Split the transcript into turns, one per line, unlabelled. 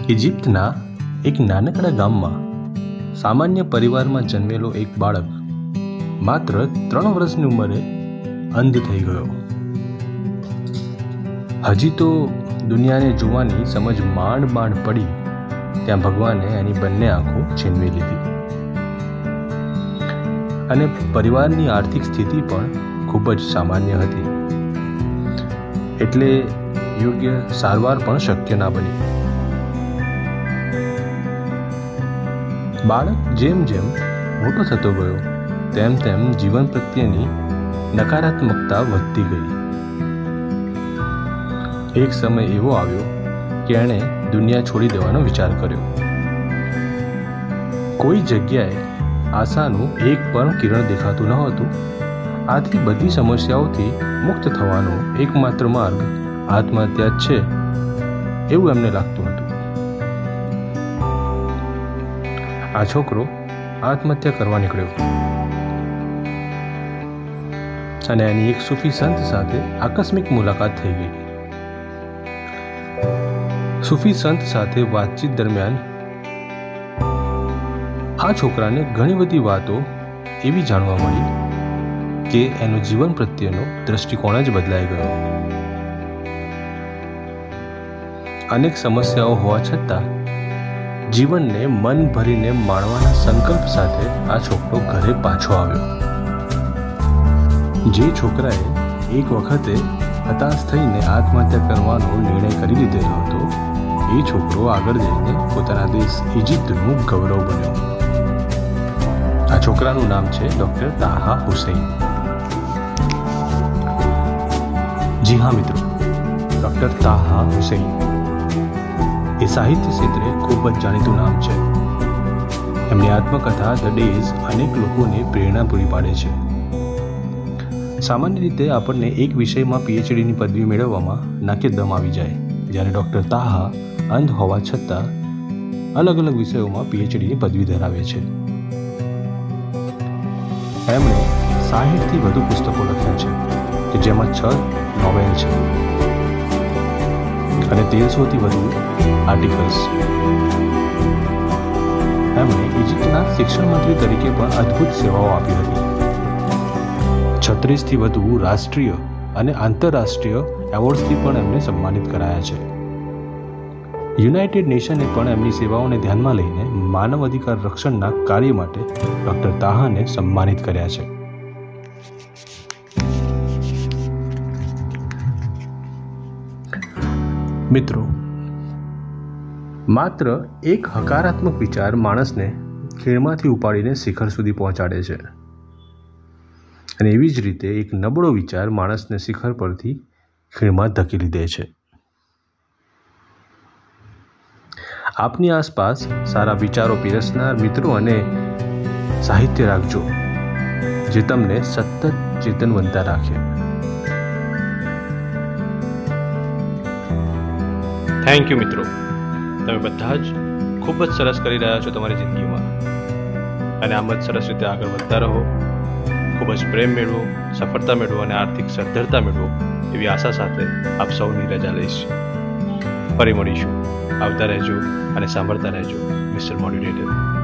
ઇજિપ્તના એક નાનકડા ગામમાં સામાન્ય પરિવારમાં જન્મેલો એક બાળક માત્ર 3 વર્ષની ઉંમરે અંધ થઈ ગયો. હજી તો દુનિયાને જોવાની સમજ માંડ પડી ત્યાં ભગવાને એની બંને આંખો છીનવી લીધી અને પરિવારની આર્થિક સ્થિતિ પણ ખૂબ જ સામાન્ય હતી, એટલે યોગ્ય સારવાર પણ શક્ય ના બની. બાળક જેમ જેમ મોટો થતો ગયો તેમ તેમ જીવન પ્રત્યેની નકારાત્મકતા વધતી ગઈ. એક સમય એવો આવ્યો કે એણે દુનિયા છોડી દેવાનો વિચાર કર્યો. કોઈ જગ્યાએ આશાનું એક પણ કિરણ દેખાતું ન હતું. આથી બધી સમસ્યાઓથી મુક્ત થવાનો એકમાત્ર માર્ગ આત્મહત્યા જ છે એવું એમને લાગતું હતું. આ છોકરો આત્મહત્યા કરવા નીકળ્યો અને એની એક સૂફી સંત સાથે આકસ્મિક મુલાકાત થઈ ગઈ. સૂફી સંત સાથે વાતચીત દરમિયાન આ છોકરાને ઘણી બધી વાતો એવી જાણવા મળી કે એનો જીવન પ્રત્યેનો દ્રષ્ટિકોણ જ બદલાઈ ગયો. અનેક સમસ્યાઓ હોવા છતાં જીવનને મન ભરીને માણવાના સંકલ્પ સાથે આ છોકરો ઘરે પાછો આવ્યો. જે છોકરાએ એક વખતે હતાશ થઈને આત્મહત્યા કરવાનો નિર્ણય કરી લીધેલો હતો એ છોકરો આગળ જઈને પોતાના દેશ ઇજિપ્તનું ગૌરવ બન્યો. આ છોકરાનું નામ છે ડૉક્ટર તાહા હુસૈન. જી હા મિત્રો, ડૉક્ટર તાહા હુસૈન એ સાહિત્ય ક્ષેત્રે ખૂબ જ જાણીતું નામ છે. એમની આત્મકથા ધ ડેઝ અનેક લોકોને પ્રેરણા પૂરી પાડે છે. સામાન્ય રીતે આપણને એક વિષયમાં પીએચડીની પદવી મેળવવામાં નાકે દમ આવી જાય, જ્યારે ડૉક્ટર તાહા અંધ હોવા છતાં અલગ અલગ વિષયોમાં પીએચડીની પદવી ધરાવે છે. એમણે 60થી વધુ પુસ્તકો લખ્યા છે કે જેમાં 6 નોવેલ છે અને 1300થી વધુ આર્ટિકલ્સ. એમણે ઇજિપ્તના શિક્ષણ મંત્રી તરીકે પણ અદ્ભુત સેવાઓ આપી હતી. 36થી વધુ રાષ્ટ્રીય અને આંતરરાષ્ટ્રીય એવોર્ડ્સથી પણ એમને સન્માનિત કરાયા છે. યુનાઇટેડ નેશને પણ એમની સેવાઓને ધ્યાનમાં લઈને માનવ અધિકાર રક્ષણના કાર્ય માટે ડૉક્ટર તાહાને સન્માનિત કર્યા છે. મિત્રો, માત્ર એક હકારાત્મક વિચાર માણસને ખીણમાંથી ઉપાડીને શિખર સુધી પહોંચાડે છે અને એવી જ રીતે એક નબળો વિચાર માણસને શિખર પરથી ખીણમાં ધકેલી દે છે. આપની આસપાસ સારા વિચારો પીરસનાર મિત્રો અને સાહિત્ય રાખજો જે તમને સતત ચેતનવંતા રાખે. થેન્ક યુ મિત્રો, તમે બધા જ ખૂબ જ સરસ કરી રહ્યા છો તમારી જિંદગીમાં અને આમ જ સરસ રીતે આગળ વધતા રહો. ખૂબ જ પ્રેમ મેળવો, સફળતા મેળવો અને આર્થિક સદ્ધરતા મેળવો એવી આશા સાથે આપ સૌની રજા લઈશ. ફરી મળીશું. આવતા રહેજો અને સાંભળતા રહેજો મિસ્ટર મોટિવેટર.